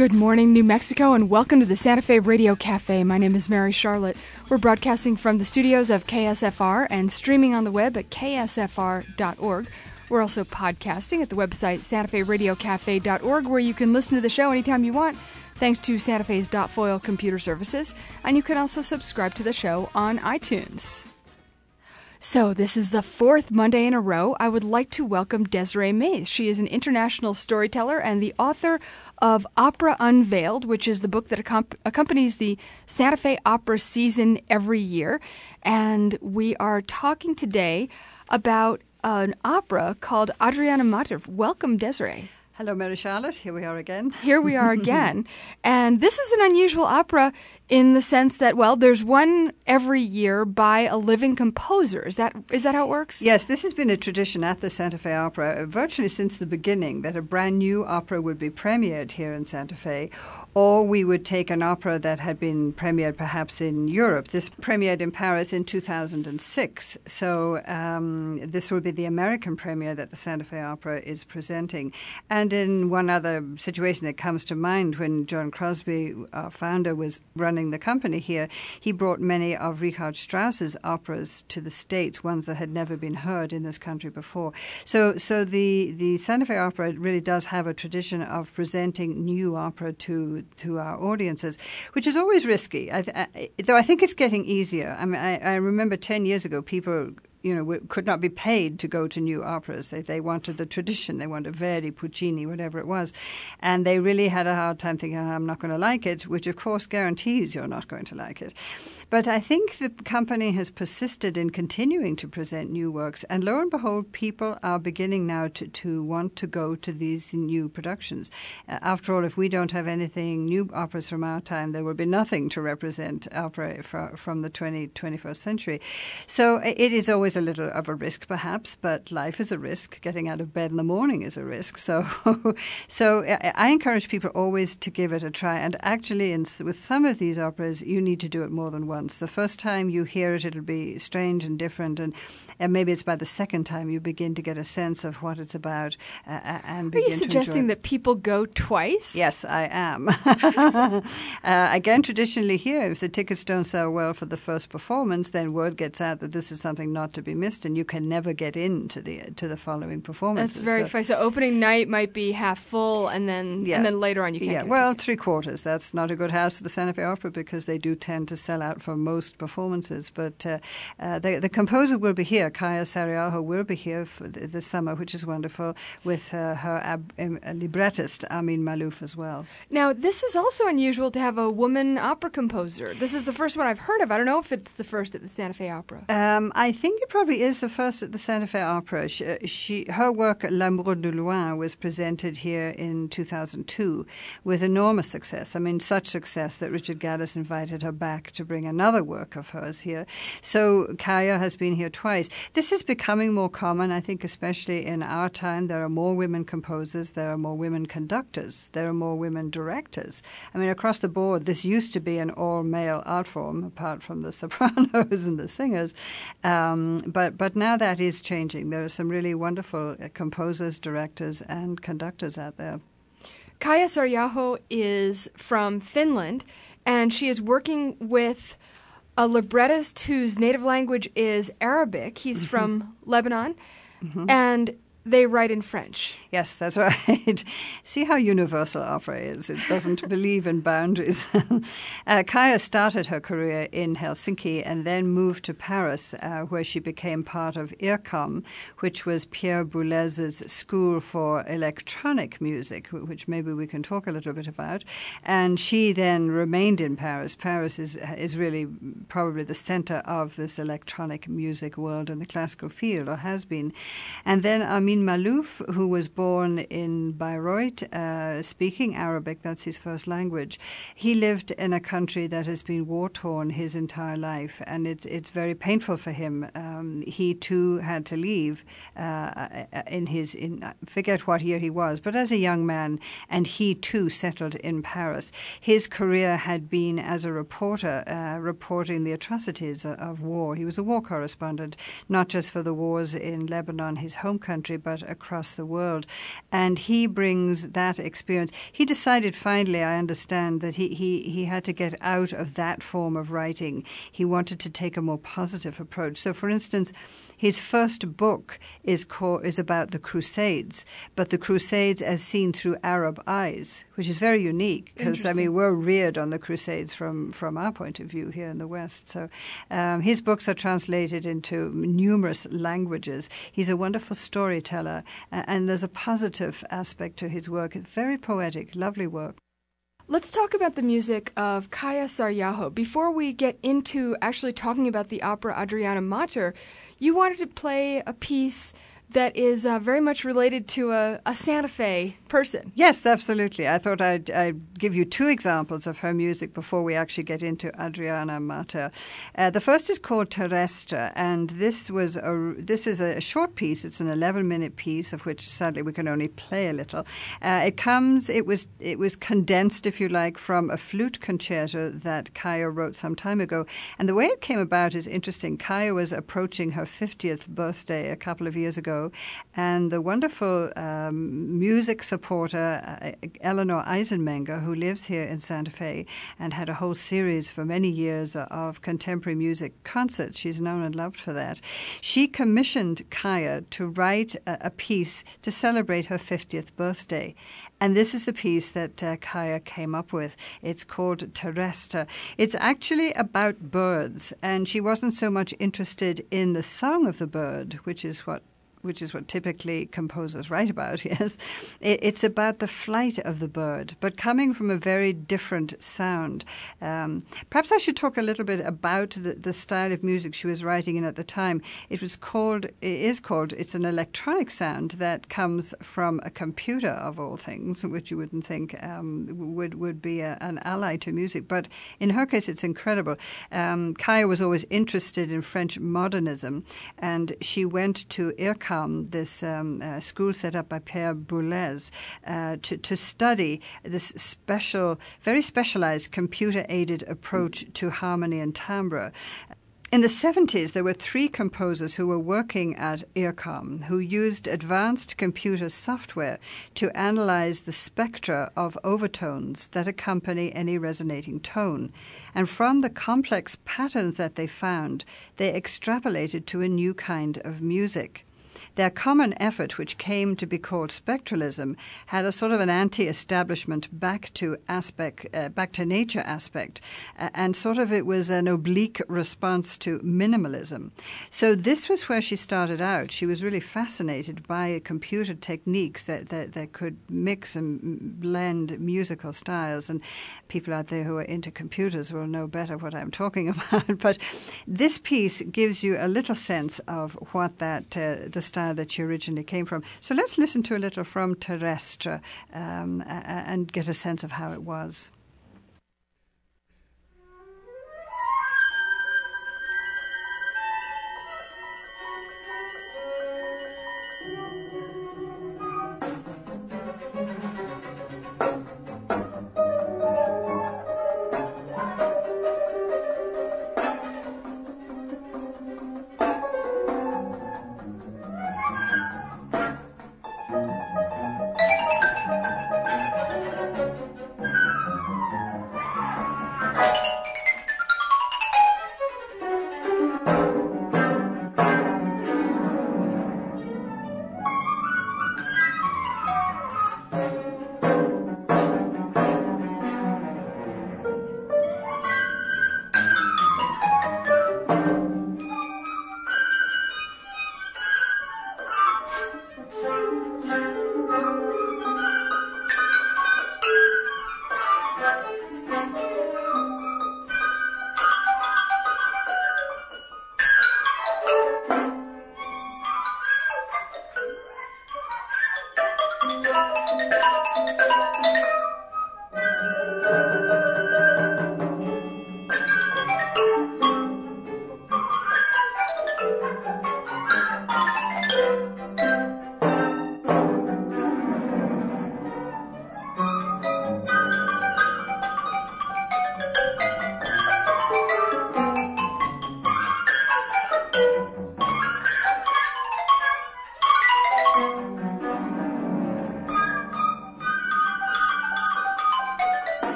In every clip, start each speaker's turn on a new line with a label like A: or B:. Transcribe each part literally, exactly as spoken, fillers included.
A: Good morning, New Mexico, and welcome to the Santa Fe Radio Cafe. My name is Mary Charlotte. We're broadcasting from the studios of K S F R and streaming on the web at k s f r dot org. We're also podcasting at the website santa fe radio cafe dot org, where you can listen to the show anytime you want, thanks to Santa Fe's Dotfoil computer services. And you can also subscribe to the show on iTunes. So this is the fourth Monday in a row. I would like to welcome Desiree Mays. She is an international storyteller and the author of Opera Unveiled, which is the book that accom- accompanies the Santa Fe Opera season every year. And we are talking today about an opera called Adriana Mater. Welcome, Desiree.
B: Hello, Mary Charlotte. Here we are again.
A: Here we are again. And this is an unusual opera in the sense that, well, there's one every year by a living composer. Is that is that how it works?
B: Yes, this has been a tradition at the Santa Fe Opera virtually since the beginning, that a brand new opera would be premiered here in Santa Fe, or we would take an opera that had been premiered perhaps in Europe. This premiered in Paris in two thousand six. So um, this will be the American premiere that the Santa Fe Opera is presenting. And in one other situation that comes to mind, when John Crosby, our founder, was running the company here, he brought many of Richard Strauss's operas to the States, ones that had never been heard in this country before. So so the, the Santa Fe Opera really does have a tradition of presenting new opera to to our audiences, which is always risky, I th- I, though I think it's getting easier. I mean, I, I remember ten years ago, people you know, could not be paid to go to new operas. They they wanted the tradition. They wanted Verdi, Puccini, whatever it was. And they really had a hard time thinking, oh, I'm not going to like it, which of course guarantees you're not going to like it. But I think the company has persisted in continuing to present new works. And lo and behold, people are beginning now to, to want to go to these new productions. Uh, after all, if we don't have anything new operas from our time, there will be nothing to represent opera for, from the twentieth, twenty-first century. So it is always a little of a risk, perhaps, but life is a risk. Getting out of bed in the morning is a risk. So so I encourage people always to give it a try. And actually, in, with some of these operas, you need to do it more than once. The first time you hear it, it'll be strange and different, and, and maybe it's by the second time you begin to get a sense of what it's about. Uh, and begin
A: Are you suggesting that people go twice?
B: Yes, I am. uh, again, traditionally here, if the tickets don't sell well for the first performance, then word gets out that this is something not to be missed, and you can never get into the to the following performances.
A: That's very so, funny. So opening night might be half full, and then
B: yeah.
A: and then later on you can't.
B: Yeah,
A: get
B: well,
A: tickets.
B: three quarters. That's not a good house for the Santa Fe Opera, because they do tend to sell out for most performances. But uh, uh, the, the composer will be here. Kaya Sariaho will be here for the, this summer, which is wonderful, with uh, her ab- um, librettist, Amin Malouf, as well.
A: Now, this is also unusual to have a woman opera composer. This is the first one I've heard of. I don't know if it's the first at the Santa Fe Opera.
B: Um, I think it probably is the first at the Santa Fe Opera. She, she, her work, L'amour de loin, was presented here in two thousand two with enormous success. I mean, such success that Richard Gaddis invited her back to bring another work of hers here. So Kaya has been here twice. This is becoming more common, I think, especially in our time. There are more women composers. There are more women conductors. There are more women directors. I mean, across the board, this used to be an all-male art form, apart from the sopranos and the singers. Um, but, but now that is changing. There are some really wonderful composers, directors, and conductors out there.
A: Kaya Sariaho is from Finland, and she is working with a librettist whose native language is Arabic. He's mm-hmm. from Lebanon, mm-hmm. and they write in French.
B: Yes, that's right. See how universal opera is. It doesn't believe in boundaries. uh, Kaya started her career in Helsinki and then moved to Paris, uh, where she became part of IRCAM, which was Pierre Boulez's School for Electronic Music, which maybe we can talk a little bit about. And she then remained in Paris. Paris is is really probably the center of this electronic music world in the classical field, or has been. And then Amin Malouf, who was born in Bayreuth, uh, speaking Arabic, that's his first language. He lived in a country that has been war-torn his entire life, and it's it's very painful for him. Uh, um, he too had to leave uh, in his, in, I forget what year he was, but as a young man, and he too settled in Paris. His career had been as a reporter, uh, reporting the atrocities of, of war. He was a war correspondent, not just for the wars in Lebanon, his home country, but across the world. And he brings that experience. He decided finally, I understand, that he, he, he had to get out of that form of writing. He wanted to take a more positive approach. So, for instance, his first book is called, is about the Crusades, but the Crusades as seen through Arab eyes, which is very unique because, I mean, we're reared on the Crusades from, from our point of view here in the West. So um, his books are translated into numerous languages. He's a wonderful storyteller, uh, and there's a positive aspect to his work. Very poetic, lovely work.
A: Let's talk about the music of Kaia Saaryaho. Before we get into actually talking about the opera Adriana Mater, you wanted to play a piece that is uh, very much related to a, a Santa Fe person.
B: Yes, absolutely. I thought I'd, I'd give you two examples of her music before we actually get into Adriana Mater. Uh, the first is called Terrestre, and this was a, this is a short piece. It's an eleven-minute piece, of which sadly we can only play a little. Uh, it comes. It was it was condensed, if you like, from a flute concerto that Kaia wrote some time ago. And the way it came about is interesting. Kaia was approaching her fiftieth birthday a couple of years ago. And the wonderful um, music supporter, uh, Eleanor Eisenmenger, who lives here in Santa Fe and had a whole series for many years of contemporary music concerts, she's known and loved for that, she commissioned Kaia to write a, a piece to celebrate her fiftieth birthday. And this is the piece that uh, Kaia came up with. It's called Terrestre. It's actually about birds, and she wasn't so much interested in the song of the bird, which is what which is what typically composers write about, yes. It's about the flight of the bird, but coming from a very different sound. Um, perhaps I should talk a little bit about the, the style of music she was writing in at the time. It was called, it is called, it's an electronic sound that comes from a computer, of all things, which you wouldn't think um, would, would be a, an ally to music. But in her case, it's incredible. Um, Kaia was always interested in French modernism, and she went to IRCAM, this um, uh, school set up by Pierre Boulez, uh, to, to study this special, very specialized computer-aided approach to harmony and timbre. In the seventies, there were three composers who were working at IRCAM who used advanced computer software to analyze the spectra of overtones that accompany any resonating tone. And from the complex patterns that they found, they extrapolated to a new kind of music. Their common effort, which came to be called spectralism, had a sort of an anti-establishment back to aspect, uh, back to nature aspect, uh, and sort of it was an oblique response to minimalism. So this was where she started out. She was really fascinated by computer techniques that, that, that could mix and blend musical styles, and people out there who are into computers will know better what I'm talking about. But this piece gives you a little sense of what that uh, the style that she originally came from. So let's listen to a little from Terrestre um, and get a sense of how it was.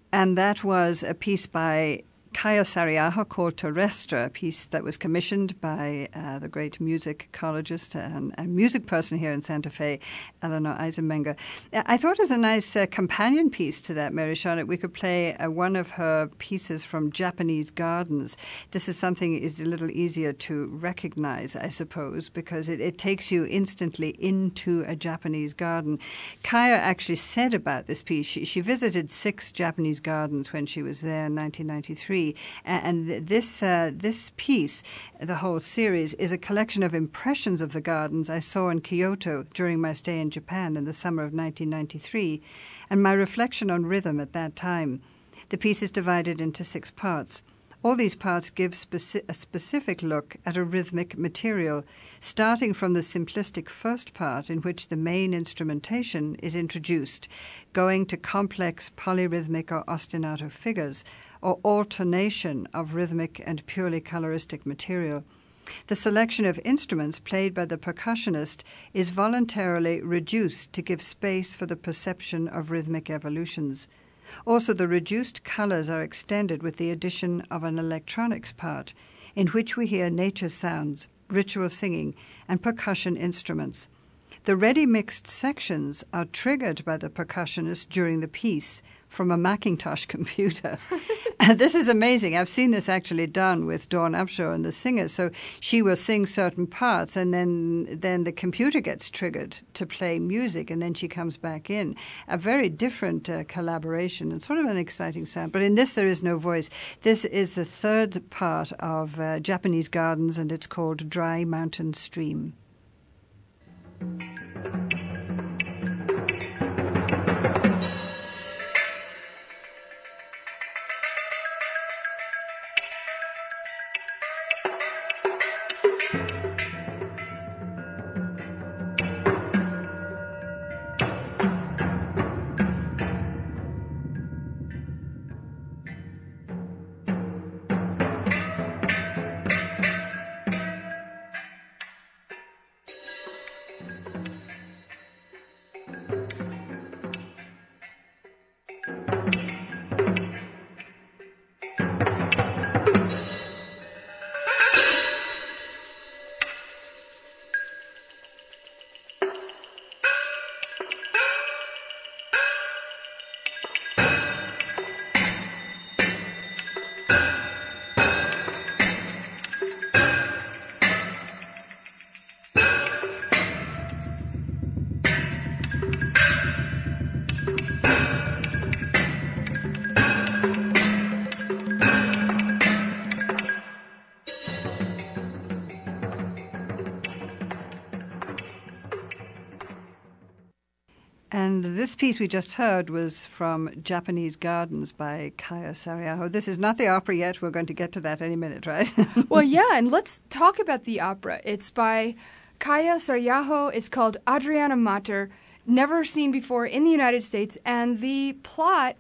B: And that was a piece by Caio Saariaho called Terrestre, a piece that was commissioned by uh, the great musicologist and, and music person here in Santa Fe, Eleanor Eisenmenger. I thought as a nice uh, companion piece to that, Mary Charlotte, we could play uh, one of her pieces from Japanese gardens. This is something that is a little easier to recognize, I suppose, because it, it takes you instantly into a Japanese garden. Caio actually said about this piece, she, she visited six Japanese gardens when she was there in nineteen ninety-three. And this uh, this piece, the whole series, is a collection of impressions of the gardens I saw in Kyoto during my stay in Japan in the summer of nineteen ninety-three, and my reflection on rhythm at that time. The piece is divided into six parts. All these parts give speci- a specific look at a rhythmic material, starting from the simplistic first part in which the main instrumentation is introduced, going to complex polyrhythmic or ostinato figures, or alternation of rhythmic and purely coloristic material. The selection of instruments played by the percussionist is voluntarily reduced to give space for the perception of rhythmic evolutions. Also, the reduced colors are extended with the addition of an electronics part, in which we hear nature sounds, ritual singing, and percussion instruments. The ready-mixed sections are triggered by the percussionist during the piece from a Macintosh computer. This is amazing. I've seen this actually done with Dawn Upshaw and the singer. So she will sing certain parts, and then then the computer gets triggered to play music, and then she comes back in. A very different uh, collaboration and sort of an exciting sound. But in this, there is no voice. This is the third part of uh, Japanese Gardens, and it's called Dry Mountain Stream. And this piece we just heard was from Japanese Gardens by Caio Saariaho. This is not the opera yet. We're going to get to that any minute, right?
A: Well, yeah, and let's talk about the opera. It's by Caio Saariaho. It's called Adriana Mater, never seen before in the United States. And the plot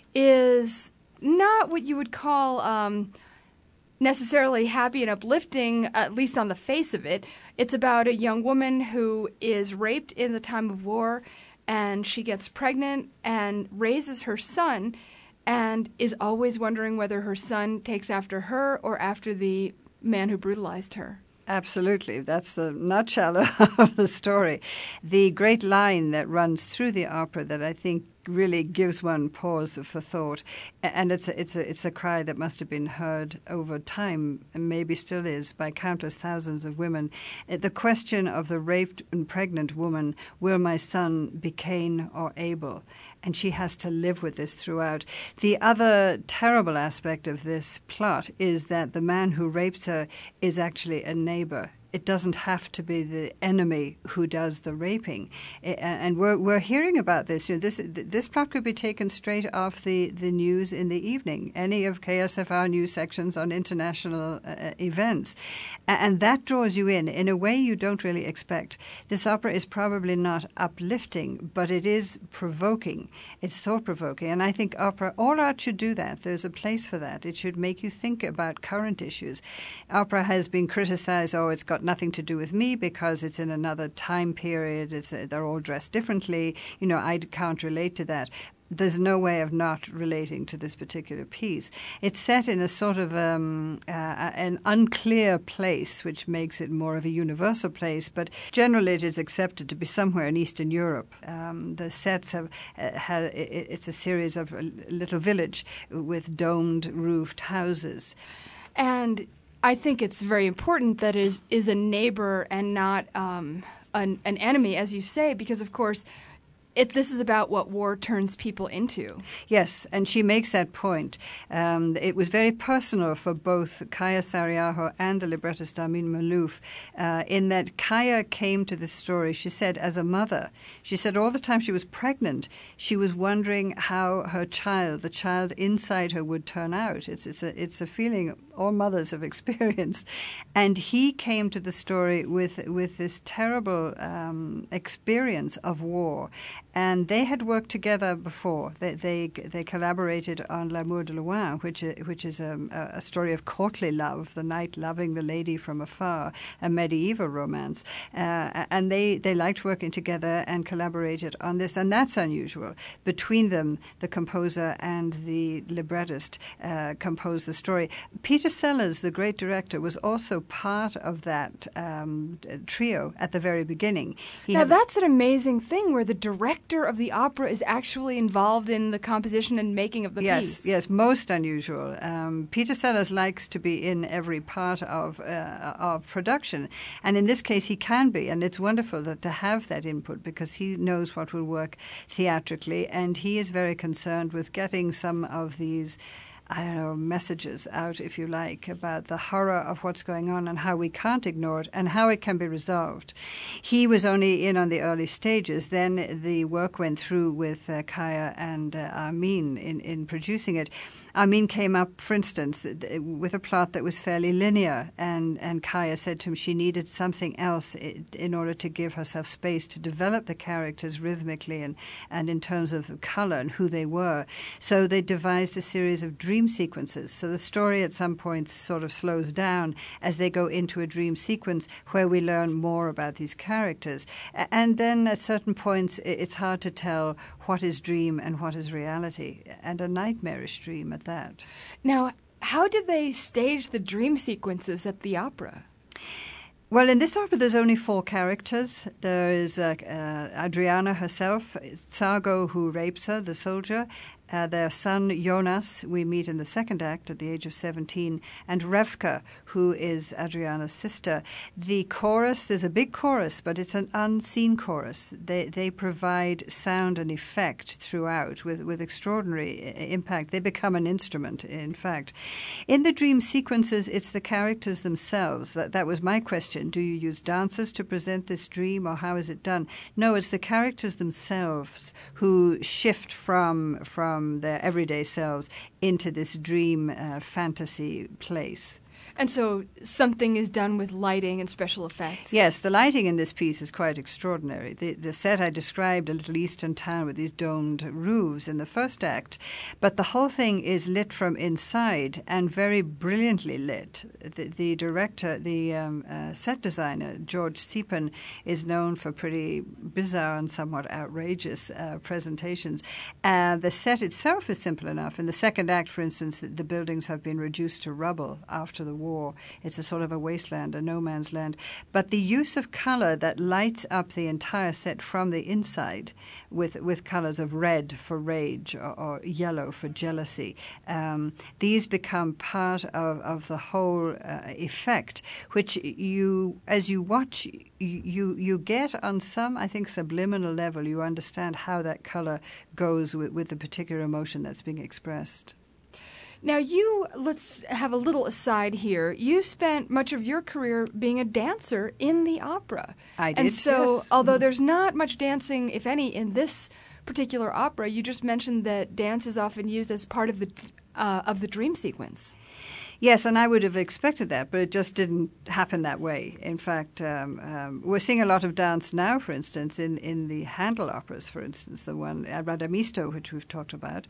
A: is not what you would call um, necessarily happy and uplifting, at least on the face of it. It's about a young woman who is raped in the time of war, and she gets pregnant and raises her son and is always wondering whether her son takes after her or after the man who brutalized her.
B: Absolutely. That's the nutshell of the story. The great line that runs through the opera that I think really gives one pause for thought, and it's a, it's a, it's a cry that must have been heard over time, and maybe still is, by countless thousands of women. The question of the raped and pregnant woman, will my son be Cain or Abel? And she has to live with this throughout. The other terrible aspect of this plot is that the man who rapes her is actually a neighbor. It doesn't have to be the enemy who does the raping. And we're we're hearing about this. You know, this this plot could be taken straight off the, the news in the evening, any of K S F R news sections on international uh, events. And that draws you in in a way you don't really expect. This opera is probably not uplifting, but it is provoking. It's thought-provoking. And I think opera, all art should do that. There's a place for that. It should make you think about current issues. Opera has been criticized, oh, it's got nothing to do with me because it's in another time period. It's uh, they're all dressed differently. You know, I can't relate to that. there's no way of not relating to this particular piece. It's set in a sort of um, uh, an unclear place, which makes it more of a universal place, but generally it is accepted to be somewhere in Eastern Europe. Um, the sets have, uh, have, it's a series of a little village with domed roofed houses.
A: And I think it's very important that it is, is a neighbor and not um, an, an enemy, as you say, because, of course, It, this is about what war turns people into.
B: Yes, and she makes that point. Um, it was very personal for both Kaia Saariaho and the librettist Armin Malouf, uh, in that Kaia came to this story, she said, as a mother. She said all the time she was pregnant, she was wondering how her child, the child inside her, would turn out. It's, it's, a, it's a feeling all mothers have experienced. And he came to the story with, with this terrible um, experience of war. And they had worked together before. They they, they collaborated on L'Amour de Loin, which is, which is a, a story of courtly love, the knight loving the lady from afar, a medieval romance. Uh, and they, they liked working together and collaborated on this. And that's unusual. Between them, the composer and the librettist uh, composed the story. Peter Sellers, the great director, was also part of that um, trio at the very beginning.
A: He now, that's an amazing thing where the director of the opera is actually involved in the composition and making of the
B: yes,
A: piece.
B: Yes, most unusual. Um, Peter Sellers likes to be in every part of uh, of production, and in this case he can be, and it's wonderful that to have that input because he knows what will work theatrically, and he is very concerned with getting some of these I don't know, messages out, if you like, about the horror of what's going on and how we can't ignore it and how it can be resolved. He was only in on the early stages. Then the work went through with uh, Kaia and uh, Armin in, in producing it. Armin came up, for instance, with a plot that was fairly linear, and, and Kaia said to him she needed something else in order to give herself space to develop the characters rhythmically and, and in terms of color and who they were. So they devised a series of dream sequences. So the story at some points sort of slows down as they go into a dream sequence where we learn more about these characters. And then at certain points it's hard to tell what is dream and what is reality, and a nightmarish dream at that.
A: Now, how did they stage the dream sequences at the opera?
B: Well, in this opera, there's only four characters. There is uh, uh, Adriana herself, Tsago, who rapes her, the soldier, uh, their son Jonas, we meet in the second act at the age of seventeen, and Revka, who is Adriana's sister. The chorus, there's a big chorus, but it's an unseen chorus. They they provide sound and effect throughout with, with extraordinary impact. They become an instrument, in fact. In the dream sequences, it's the characters themselves. That, that was my question. Do you use dancers to present this dream, or how is it done? No, it's the characters themselves who shift from from their everyday selves into this dream uh, fantasy place.
A: And so something is done with lighting and special effects.
B: Yes, the lighting in this piece is quite extraordinary. The, the set I described, a little eastern town with these domed roofs in the first act, but the whole thing is lit from inside and very brilliantly lit. The, the director, the um, uh, set designer, George Siepen, is known for pretty bizarre and somewhat outrageous uh, presentations. Uh, the set itself is simple enough. In the second act, for instance, the buildings have been reduced to rubble after the war. It's a sort of a wasteland, a no man's land. But the use of color that lights up the entire set from the inside with with colors of red for rage or, or yellow for jealousy, um, these become part of, of the whole uh, effect, which you, as you watch, you, you get on some, I think, subliminal level, you understand how that color goes with, with the particular emotion that's being expressed.
A: Now, you, let's have a little aside here. You spent much of your career being a dancer in the opera.
B: I did,
A: And so,
B: yes.
A: although there's not much dancing, if any, in this particular opera, you just mentioned that dance is often used as part of the uh, of the dream sequence.
B: Yes, and I would have expected that, but it just didn't happen that way. In fact, um, um, we're seeing a lot of dance now, for instance, in, in the Handel operas, for instance, the one, uh, Radamisto, which we've talked about.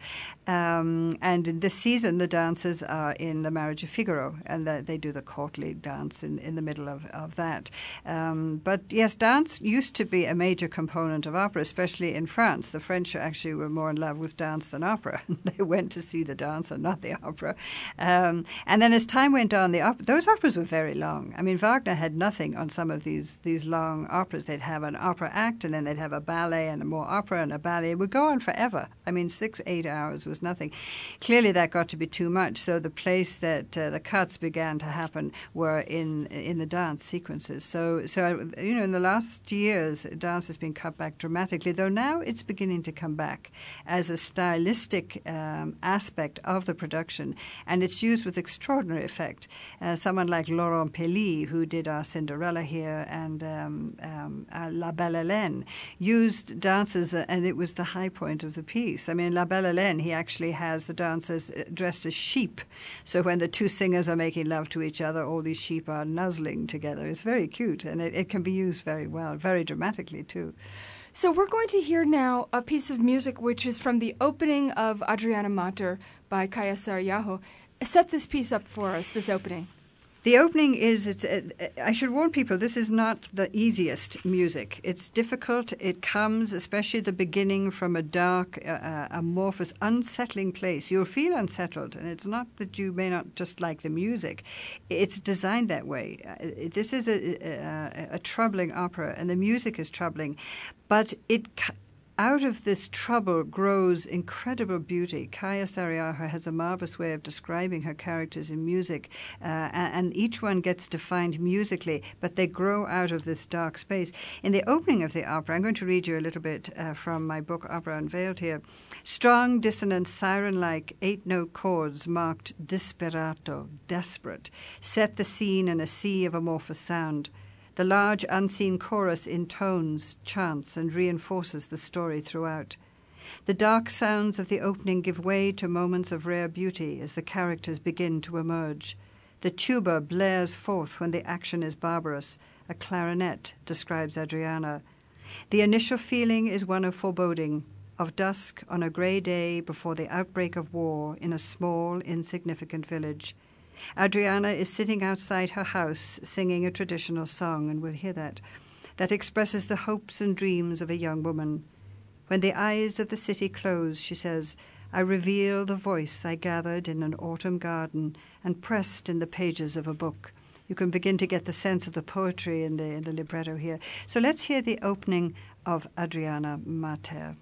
B: Um, and in this season, the dances are in The Marriage of Figaro, and the, they do the courtly dance in, in the middle of, of that. Um, but yes, dance used to be a major component of opera, especially in France. The French actually were more in love with dance than opera. They went to see the dance and not the opera. Um, and then as time went on, the op- those operas were very long. I mean, Wagner had nothing on some of these these long operas. They'd have an opera act, and then they'd have a ballet and a more opera and a ballet. It would go on forever. I mean, six, eight hours was nothing. Clearly, that got to be too much. So the place that uh, the cuts began to happen were in in the dance sequences. So, so you know, in the last years, dance has been cut back dramatically, though now it's beginning to come back as a stylistic um, aspect of the production, and it's used with extraordinary effect. Uh, someone like Laurent Pelly, who did our Cinderella here, and um, um, uh, La Belle Hélène, used dances, uh, and it was the high point of the piece. I mean, La Belle Hélène, he actually has the dancers dressed as sheep. So when the two singers are making love to each other, all these sheep are nuzzling together. It's very cute, and it, it can be used very well, very dramatically too.
A: So we're going to hear now a piece of music which is from the opening of Adriana Mater by Kaija Saariaho. Set this piece up for us, this opening.
B: The opening is, it's, uh, I should warn people, this is not the easiest music. It's difficult. It comes, especially the beginning, from a dark, uh, amorphous, unsettling place. You'll feel unsettled, and it's not that you may not just like the music. It's designed that way. Uh, this is a, a, a troubling opera, and the music is troubling, but it out of this trouble grows incredible beauty. Kaija Saariaho has a marvelous way of describing her characters in music, uh, and, and each one gets defined musically, but they grow out of this dark space. In the opening of the opera, I'm going to read you a little bit uh, from my book, Opera Unveiled here. Strong, dissonant, siren-like eight-note chords marked disperato, desperate, set the scene in a sea of amorphous sound. The large, unseen chorus intones, chants, and reinforces the story throughout. The dark sounds of the opening give way to moments of rare beauty as the characters begin to emerge. The tuba blares forth when the action is barbarous. A clarinet, describes Adriana. The initial feeling is one of foreboding, of dusk on a grey day before the outbreak of war in a small, insignificant village. Adriana is sitting outside her house singing a traditional song, and we'll hear that, that expresses the hopes and dreams of a young woman. When the eyes of the city close, she says, I reveal the voice I gathered in an autumn garden and pressed in the pages of a book. You can begin to get the sense of the poetry in the, in the libretto here. So let's hear the opening of Adriana Mater.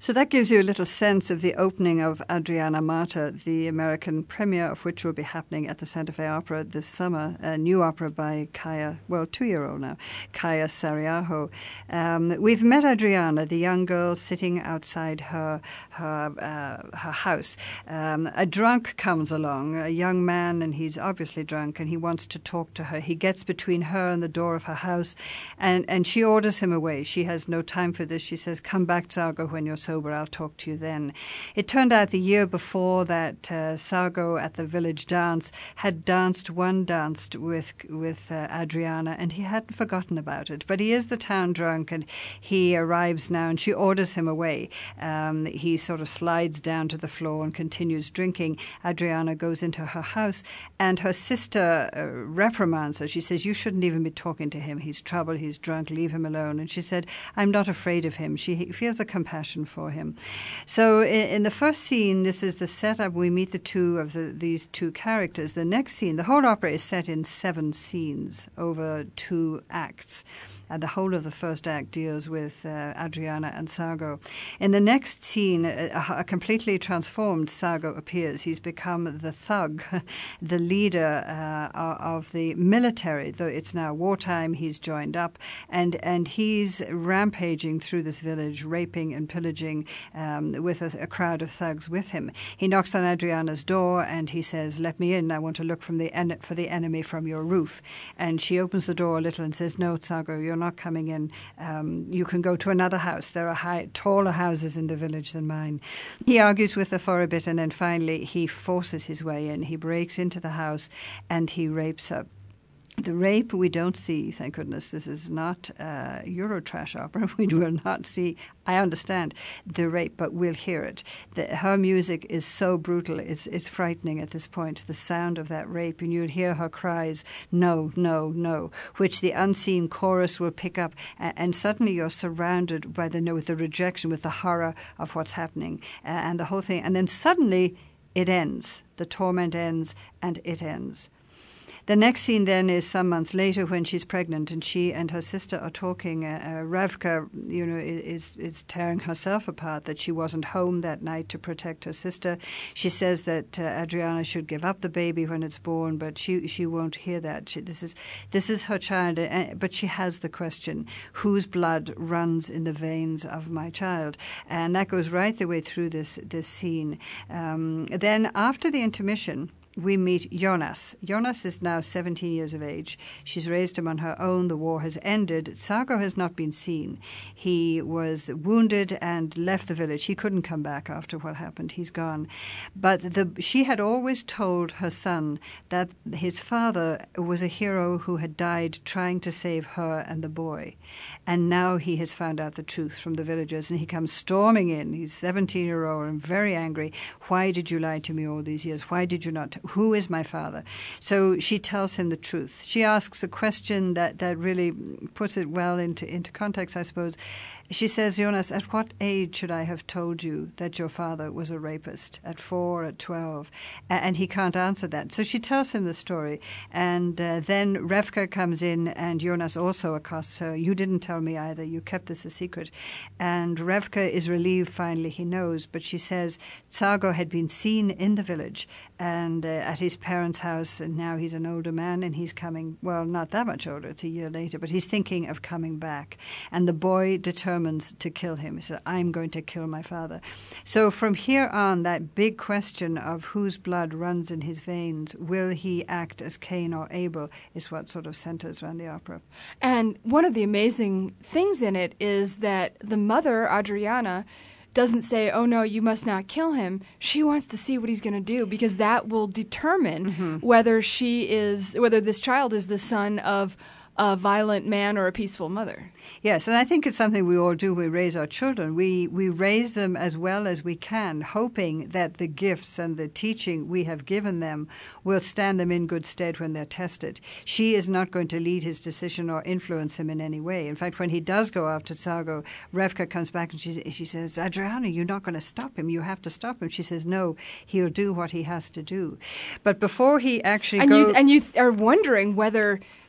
B: So that gives you a little sense of the opening of Adriana Mata, the American premiere of which will be happening at the Santa Fe Opera this summer, a new opera by Kaya, well, two-year-old now, Kaya Sariaho. Um, we've met Adriana, the young girl sitting outside her her, uh, her house. Um, a drunk comes along, a young man, and he's obviously drunk, and he wants to talk to her. He gets between her and the door of her house, and, and she orders him away. She has no time for this. She says, come back, Sargo, when you're sober. I'll talk to you then. It turned out the year before that uh, Sargo at the village dance had danced one danced with with uh, Adriana, and he hadn't forgotten about it. But he is the town drunk, and he arrives now, and she orders him away. Um, he sort of slides down to the floor and continues drinking. Adriana goes into her house, and her sister uh, reprimands her. She says, you shouldn't even be talking to him. He's trouble. He's drunk. Leave him alone. And she said, I'm not afraid of him. She feels a compassion for him. So in, in the first scene, this is the setup. We meet the two of the, these two characters. The next scene, the whole opera is set in seven scenes over two acts. And the whole of the first act deals with uh, Adriana and Sargo. In the next scene, a, a completely transformed Sargo appears. He's become the thug, the leader uh, of the military. Though it's now wartime, he's joined up, and, and he's rampaging through this village, raping and pillaging um, with a, a crowd of thugs with him. He knocks on Adriana's door, and he says, let me in. I want to look from the en- for the enemy from your roof. And she opens the door a little and says, no, Sargo, you're not coming in. Um, you can go to another house. There are high, taller houses in the village than mine. He argues with her for a bit, and then finally he forces his way in. He breaks into the house and he rapes her. The rape we don't see, thank goodness. This is not uh, Eurotrash opera. We will not see, I understand, the rape, but we'll hear it. The, her music is so brutal, it's it's frightening at this point, the sound of that rape, and you'll hear her cries, no, no, no, which the unseen chorus will pick up, and, and suddenly you're surrounded by the, with the rejection, with the horror of what's happening, uh, and the whole thing. And then suddenly it ends. The torment ends, and it ends. The next scene then is some months later when she's pregnant, and she and her sister are talking. Uh, uh, Revka, you know, is is tearing herself apart that she wasn't home that night to protect her sister. She says that uh, Adriana should give up the baby when it's born, but she she won't hear that. She, this is this is her child, uh, but she has the question: whose blood runs in the veins of my child? And that goes right the way through this this scene. Um, then after the intermission, we meet Jonas. Jonas is now seventeen years of age. She's raised him on her own. The war has ended. Sargo has not been seen. He was wounded and left the village. He couldn't come back after what happened. He's gone. But the, she had always told her son that his father was a hero who had died trying to save her and the boy. And now he has found out the truth from the villagers, and he comes storming in. He's seventeen-year-old and very angry. Why did you lie to me all these years? Why did you not? Who is my father? So she tells him the truth. She asks a question that, that really puts it well into, into context, I suppose. She says, Jonas, at what age should I have told you that your father was a rapist? At four, at twelve? And he can't answer that. So she tells him the story. And uh, then Revka comes in, and Jonas also accosts her. You didn't tell me either. You kept this a secret. And Revka is relieved finally he knows. But she says Sargo had been seen in the village and uh, at his parents' house, and now he's an older man, and he's coming, well, not that much older, it's a year later, but he's thinking of coming back. And the boy determines to kill him. He said, I'm going to kill my father. So from here on, that big question of whose blood runs in his veins, will he act as Cain or Abel, is what sort of centers around the opera.
A: And one of the amazing things in it is that the mother, Adriana, doesn't say, oh, no, you must not kill him. She wants to see what he's going to do, because that will determine mm-hmm. whether she is, whether this child is the son of a violent man or a peaceful mother.
B: Yes, and I think it's something we all do. We raise our children. We we raise them as well as we can, hoping that the gifts and the teaching we have given them will stand them in good stead when they're tested. She is not going to lead his decision or influence him in any way. In fact, when he does go after Sargo, Revka comes back and she, she says, Adriana, you're not going to stop him. You have to stop him. She says, no, he'll do what he has to do. But before he actually
A: and
B: goes...
A: You, and you th- are wondering whether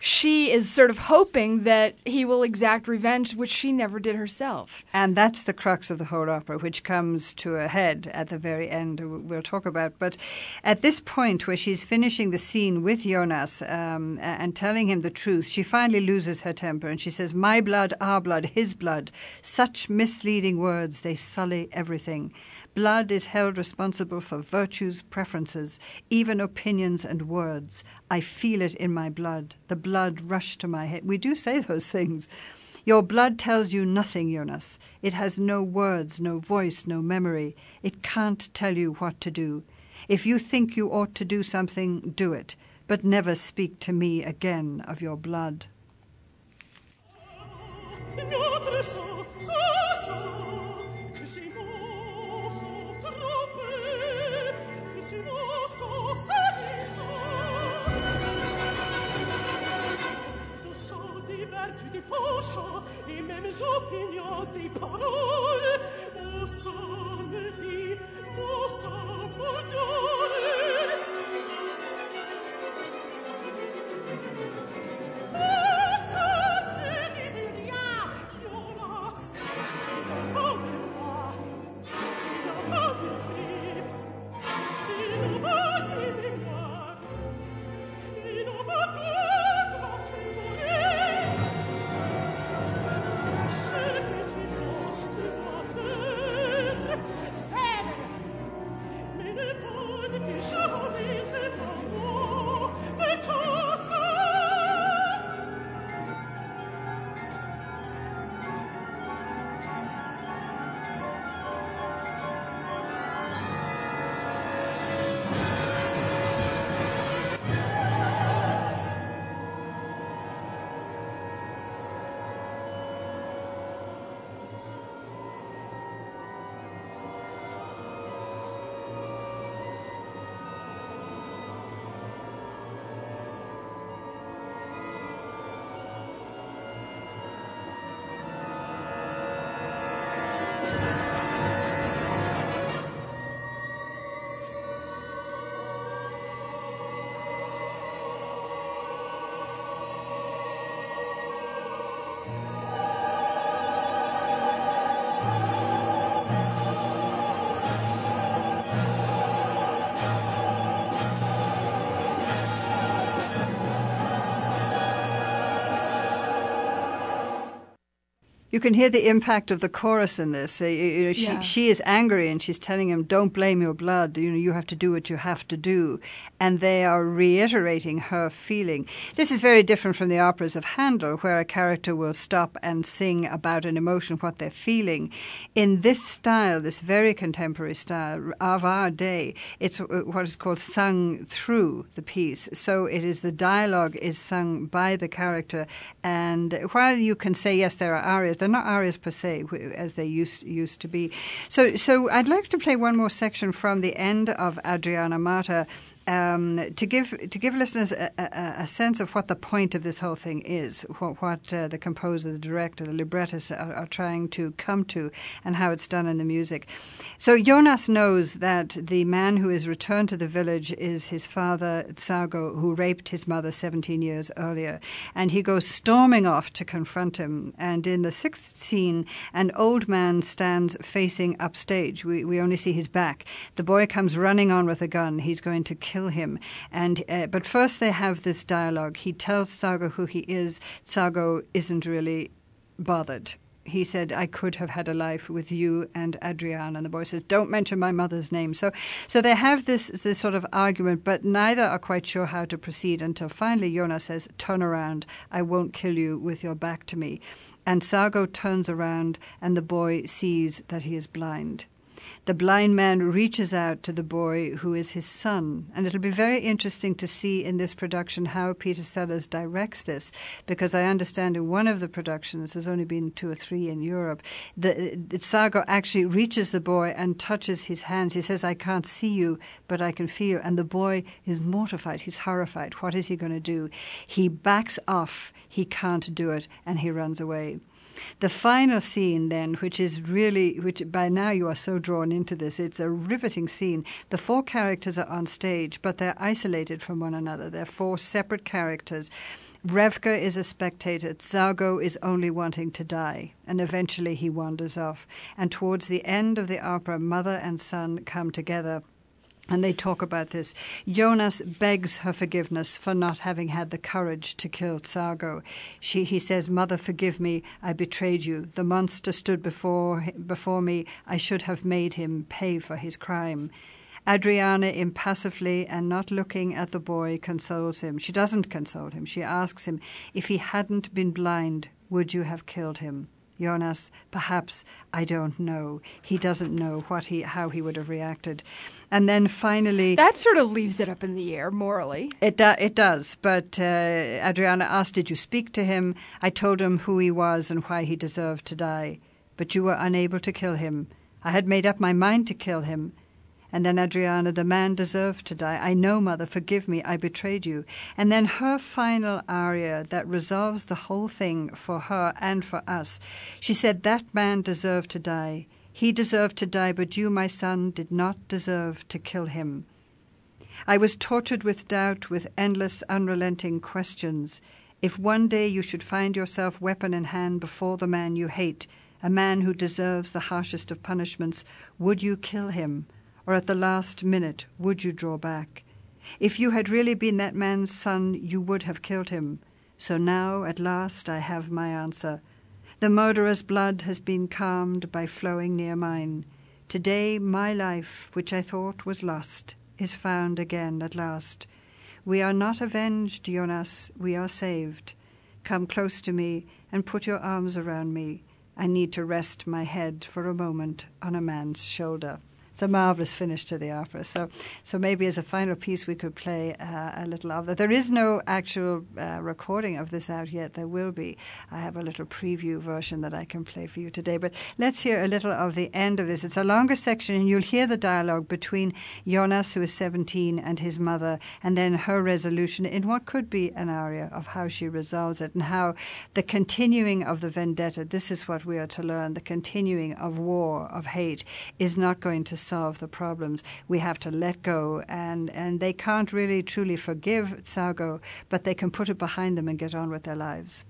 A: she is sort of hoping that he will exact revenge, which she never did herself.
B: And that's the crux of the whole opera, which comes to a head at the very end, we'll talk about. But at this point where she's finishing the scene with Jonas um, and telling him the truth, she finally loses her temper and she says, "My blood, our blood, his blood. Such misleading words, they sully everything. Blood is held responsible for virtues, preferences, even opinions and words. I feel it in my blood. The blood rushed to my head." We do say those things. "Your blood tells you nothing, Jonas. It has no words, no voice, no memory. It can't tell you what to do. If you think you ought to do something, do it. But never speak to me again of your blood."
C: Et mêmes opinions des paroles, au sang me dit, au sang pardonne. Au sang me dit rien, Jonas, il n'a pas de voix, il n'a pas de cri, il n'a pas de mémoire, il n'a pas de droit de voler.
B: You can hear the impact of the chorus in this. Uh, you know, she,
A: yeah.
B: she is angry and she's telling him, "Don't blame your blood. You know, you have to do what you have to do." And they are reiterating her feeling. This is very different from the operas of Handel, where a character will stop and sing about an emotion, what they're feeling. In this style, this very contemporary style of our day, it's what is called sung through the piece. So it is the dialogue is sung by the character. And while you can say, yes, there are arias, they're not arias per se, as they used used to be. So, so I'd like to play one more section from the end of Adriana Mata, Um, to give to give listeners a, a, a sense of what the point of this whole thing is, what, what uh, the composer, the director, the librettist are, are trying to come to, and how it's done in the music. So Jonas knows that the man who is returned to the village is his father, Tsago, who raped his mother seventeen years earlier, and he goes storming off to confront him. And in the sixth scene, an old man stands facing upstage. We, we only see his back. The boy comes running on with a gun. He's going to kill kill him. And uh, but first they have this dialogue. He tells Tsago who he is. Tsago isn't really bothered. He said, "I could have had a life with you and Adriana." And the boy says, "Don't mention my mother's name." So so they have this this sort of argument, but neither are quite sure how to proceed until finally Jonas says, "Turn around. I won't kill you with your back to me." And Tsago turns around and the boy sees that he is blind. The blind man reaches out to the boy who is his son. And it'll be very interesting to see in this production how Peter Sellers directs this, because I understand in one of the productions, there's only been two or three in Europe, the, the Tsago actually reaches the boy and touches his hands. He says, "I can't see you, but I can feel you." And the boy is mortified. He's horrified. What is he going to do? He backs off. He can't do it, and he runs away. The final scene then, which is really, which by now you are so drawn into this, it's a riveting scene. The four characters are on stage, but they're isolated from one another. They're four separate characters. Revka is a spectator. Zargo is only wanting to die, and eventually he wanders off. And towards the end of the opera, mother and son come together, and they talk about this. Jonas begs her forgiveness for not having had the courage to kill Zargo. She, he says, "Mother, forgive me. I betrayed you. The monster stood before before me. I should have made him pay for his crime." Adriana, impassively and not looking at the boy, consoles him. She doesn't console him. She asks him, if he hadn't been blind, would you have killed him? Jonas, perhaps, I don't know. He doesn't know what he, how he would have reacted. And then finally...
A: That sort of leaves it up in the air, morally.
B: It, do, it does. But uh, Adriana asked, did you speak to him? I told him who he was and why he deserved to die. But you were unable to kill him. I had made up my mind to kill him. And then Adriana, the man deserved to die. I know, mother, forgive me, I betrayed you. And then her final aria that resolves the whole thing for her and for us. She said, that man deserved to die. He deserved to die, but you, my son, did not deserve to kill him. I was tortured with doubt, with endless, unrelenting questions. If one day you should find yourself weapon in hand before the man you hate, a man who deserves the harshest of punishments, would you kill him? Or at the last minute, would you draw back? If you had really been that man's son, you would have killed him. So now, at last, I have my answer. The murderer's blood has been calmed by flowing near mine. Today, my life, which I thought was lost, is found again at last. We are not avenged, Jonas, we are saved. Come close to me and put your arms around me. I need to rest my head for a moment on a man's shoulder. It's a marvelous finish to the opera. So so maybe as a final piece we could play uh, a little of that. There is no actual uh, recording of this out yet. There will be. I have a little preview version that I can play for you today. But let's hear a little of the end of this. It's a longer section, and you'll hear the dialogue between Jonas, who is seventeen, and his mother, and then her resolution in what could be an aria of how she resolves it and how the continuing of the vendetta, this is what we are to learn, the continuing of war, of hate, is not going to solve the problems. We have to let go, and, and they can't really truly forgive Zargo, but they can put it behind them and get on with their lives.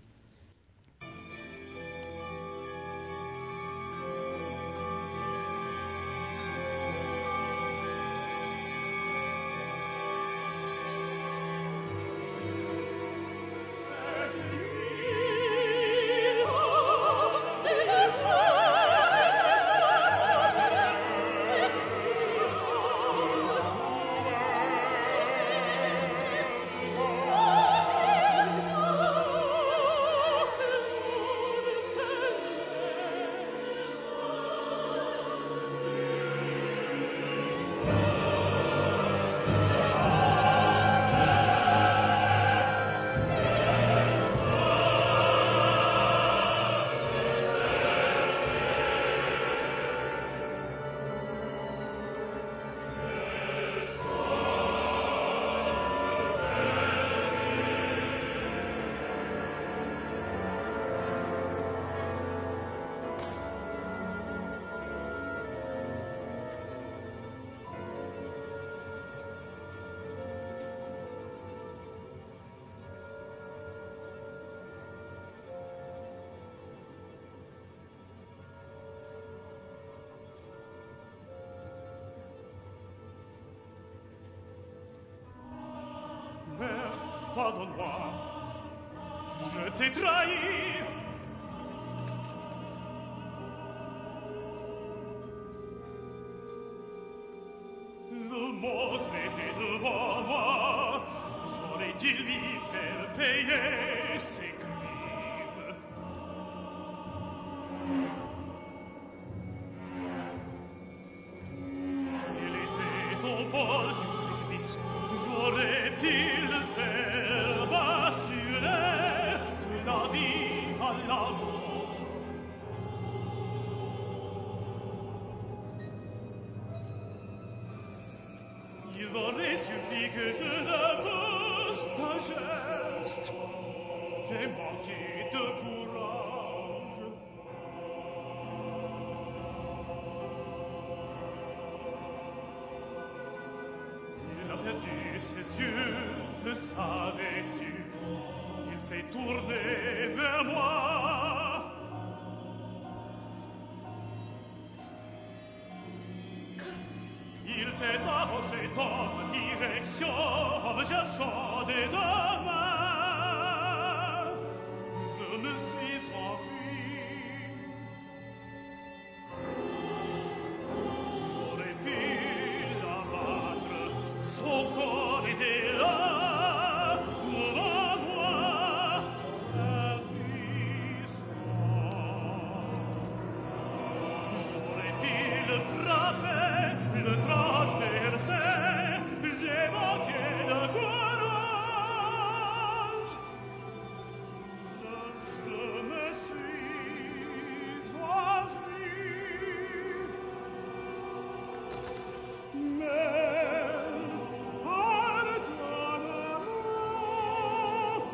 C: Pardonne-moi, je t'ai trahi. Le monstre était devant moi, j'aurais dû lui faire payer ses crimes. Il était au bord du précipice, j'aurais pu le faire basculer de la vie à la mort. Il aurait suffi que je le pousse d'un geste. J'ai manqué de courage. Il a perdu ses yeux, le savais-tu? Il s'est tourné vers moi. Il s'est avancé dans ma direction en me cherchant des deux mains. Je me suis enfui. J'aurais pu l'abattre, son corps était là, devant moi, ravissant. J'aurais pu le frapper, le transpercer, j'ai manqué de courage. Je, je me suis enfui. Mais pardonne-moi.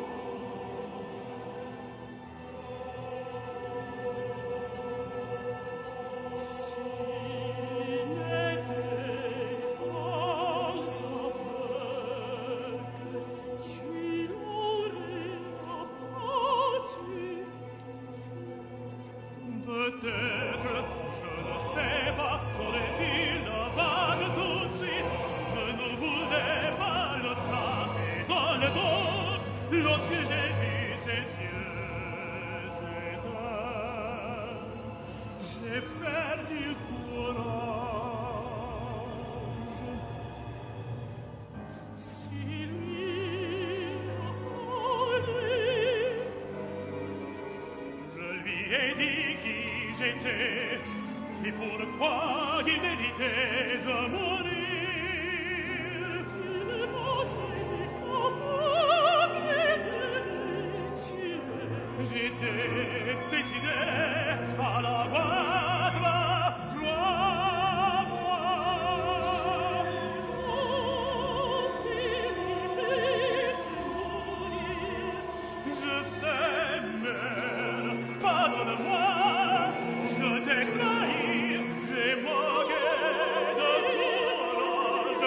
C: S'il n'était pas aveugle, tu l'aurais abattu. Peut-être, je ne sais pas, j'aurais pu l'abattre tout de suite. Je ne voulais pas le taper dans le dos lorsque j'ai vu ses yeux éteints. J'ai perdu courage. Si lui allait, je lui ai dit qui j'étais et pourquoi il méritait de mourir. Il pensait capable de me tuer. J'étais décidé à l'abattre, crois-moi. Je sais, mais pardonne-moi, je t'ai trahi, j'ai manqué de courage.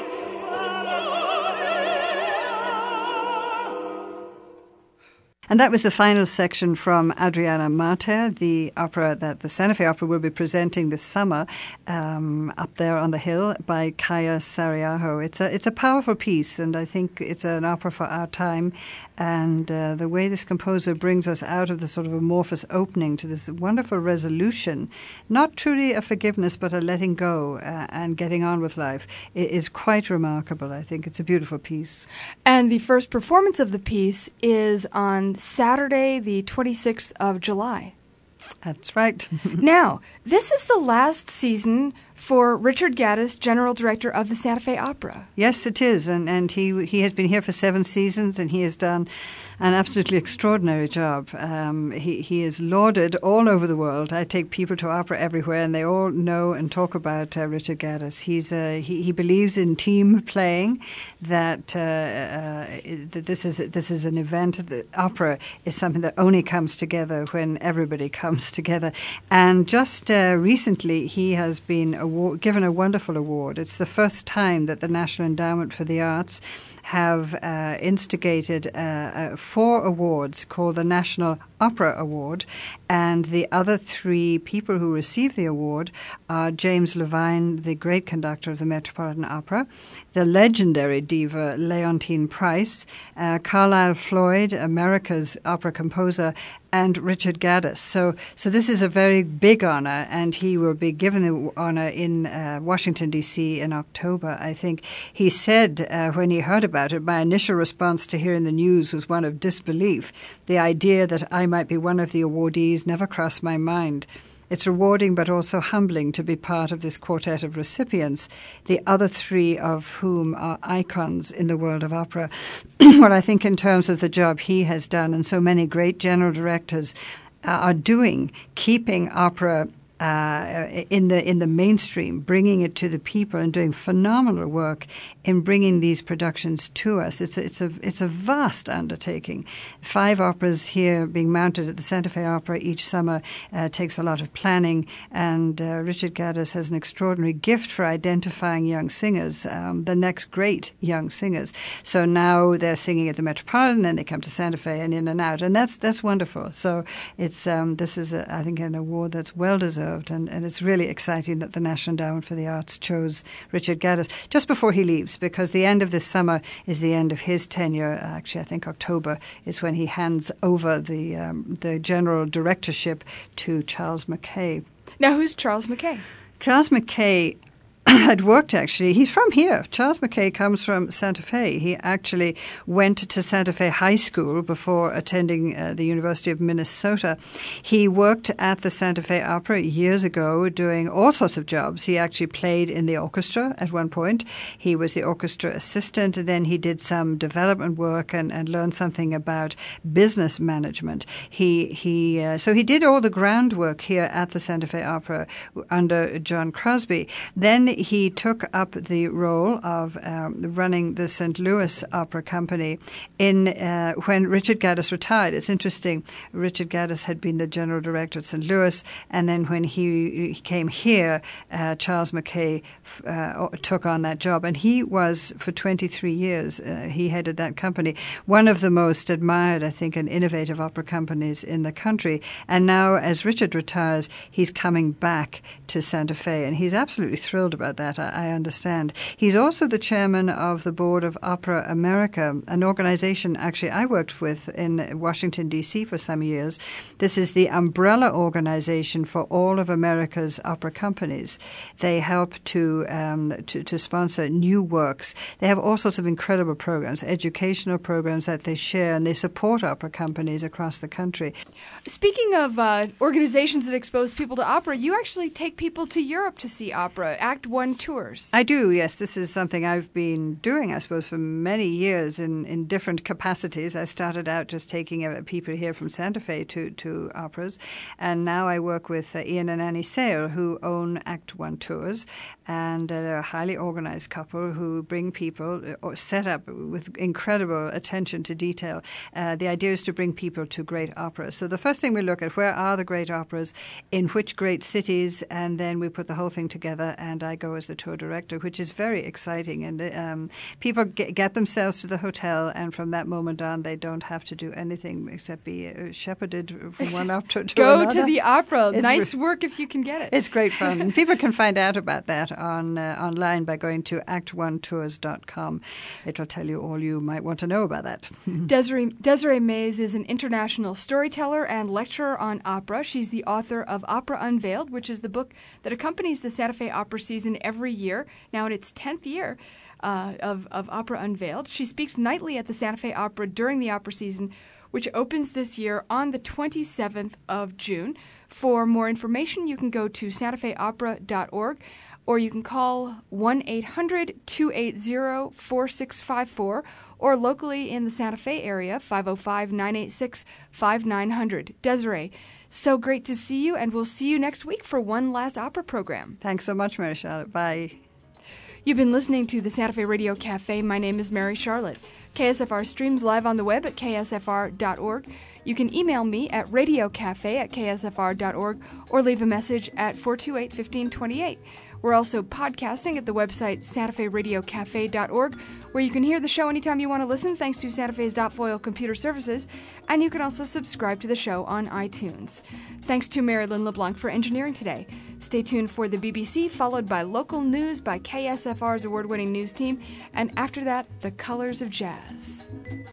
B: And that was the final section from Adriana Mater, the opera that the Santa Fe Opera will be presenting this summer um, up there on the hill by Kaya Sariaho. It's a it's a powerful piece, and I think it's an opera for our time. And uh, the way this composer brings us out of the sort of amorphous opening to this wonderful resolution, not truly a forgiveness, but a letting go uh, and getting on with life, is quite remarkable. I think it's a beautiful piece.
A: And the first performance of the piece is on Saturday, the twenty-sixth of July.
B: That's right.
A: Now, this is the last season for Richard Gaddis, General Director of the Santa Fe Opera.
B: Yes, it is. And, and he he has been here for seven seasons, and he has done an absolutely extraordinary job. Um, he, he is lauded all over the world. I take people to opera everywhere, and they all know and talk about uh, Richard Gaddis. He's uh, he, he believes in team playing, that, uh, uh, that this is this is an event. The opera is something that only comes together when everybody comes together. And just uh, recently, he has been award, given a wonderful award. It's the first time that the National Endowment for the Arts have uh, instigated uh, uh, four awards called the National Opera Award, and the other three people who receive the award are James Levine, the great conductor of the Metropolitan Opera, the legendary diva Leontine Price, uh, Carlisle Floyd, America's opera composer, and Richard Gaddis. So, so this is a very big honor, and he will be given the honor in uh, Washington, D C in October, I think. He said uh, when he heard about it, my initial response to hearing the news was one of disbelief. The idea that I might be one of the awardees never crossed my mind. It's rewarding but also humbling to be part of this quartet of recipients, the other three of whom are icons in the world of opera. Well, I think in terms of the job he has done, and so many great general directors uh, are doing, keeping opera uh, in the in the mainstream, bringing it to the people and doing phenomenal work in bringing these productions to us. It's a, it's a it's a vast undertaking. Five operas here being mounted at the Santa Fe Opera each summer uh, takes a lot of planning, and uh, Richard Gaddis has an extraordinary gift for identifying young singers, um, the next great young singers. So now they're singing at the Metropolitan, then they come to Santa Fe and in and out, and that's that's wonderful. So it's um, this is a, I think an award that's well deserved, and, and it's really exciting that the National Endowment for the Arts chose Richard Gaddis just before he leaves, because the end of this summer is the end of his tenure. Actually, I think October is when he hands over the um, the general directorship to Charles Mackay.
A: Now, who's Charles Mackay?
B: Charles Mackay had worked, actually. He's from here. Charles Mackay comes from Santa Fe. He actually went to Santa Fe High School before attending uh, the University of Minnesota. He worked at the Santa Fe Opera years ago doing all sorts of jobs. He actually played in the orchestra at one point. He was the orchestra assistant, and then he did some development work and, and learned something about business management. He he uh, So he did all the groundwork here at the Santa Fe Opera under John Crosby. Then he took up the role of um, running the Saint Louis Opera Company in uh, when Richard Gaddis retired. It's interesting. Richard Gaddis had been the general director at Saint Louis, and then when he, he came here, uh, Charles Mackay uh, took on that job, and he was for twenty-three years. Uh, he headed that company, one of the most admired, I think, and innovative opera companies in the country. And now, as Richard retires, he's coming back to Santa Fe, and he's absolutely thrilled about that, I understand. He's also the chairman of the board of Opera America, an organization actually I worked with in Washington, D C for some years. This is the umbrella organization for all of America's opera companies. They help to, um, to, to sponsor new works. They have all sorts of incredible programs, educational programs that they share, and they support opera companies across the country.
A: Speaking of uh, organizations that expose people to opera, you actually take people to Europe to see opera, Act One tours.
B: I do, yes. This is something I've been doing, I suppose, for many years in, in different capacities. I started out just taking uh, people here from Santa Fe to, to operas, and now I work with uh, Ian and Annie Sale, who own Act One tours, and uh, they're a highly organized couple who bring people, uh, set up with incredible attention to detail. Uh, the idea is to bring people to great operas. So the first thing we look at, where are the great operas, in which great cities, and then we put the whole thing together, and I go as the tour director, which is very exciting. And um, people get, get themselves to the hotel, and from that moment on, they don't have to do anything except be uh, shepherded from one opera to
A: Go
B: another.
A: to the opera.
B: It's
A: nice
B: re-
A: work if you can get it.
B: It's great fun. And people can find out about that on uh, online by going to act one tours dot com. It'll tell you all you might want to know about that.
A: Desiree, Desiree Mays is an international storyteller and lecturer on opera. She's the author of Opera Unveiled, which is the book that accompanies the Santa Fe Opera season every year, now in its tenth year uh, of, of Opera Unveiled. She speaks nightly at the Santa Fe Opera during the opera season, which opens this year on the twenty-seventh of June. For more information, you can go to santa fe opera dot org, or you can call one eight hundred two eight zero four six five four, or locally in the Santa Fe area, five oh five nine eight six five nine zero zero. Desiree, so great to see you, and we'll see you next week for one last opera program.
B: Thanks so much, Mary Charlotte. Bye.
A: You've been listening to the Santa Fe Radio Cafe. My name is Mary Charlotte. K S F R streams live on the web at k s f r dot org. You can email me at radiocafe at k s f r dot org or leave a message at four two eight, one five two eight. We're also podcasting at the website santa fe radio cafe dot org, where you can hear the show anytime you want to listen, thanks to Santa Fe's Dotfoil computer services, and you can also subscribe to the show on iTunes. Thanks to Marilyn LeBlanc for engineering today. Stay tuned for the B B C, followed by local news by K S F R's award-winning news team, and after that, the Colors of Jazz.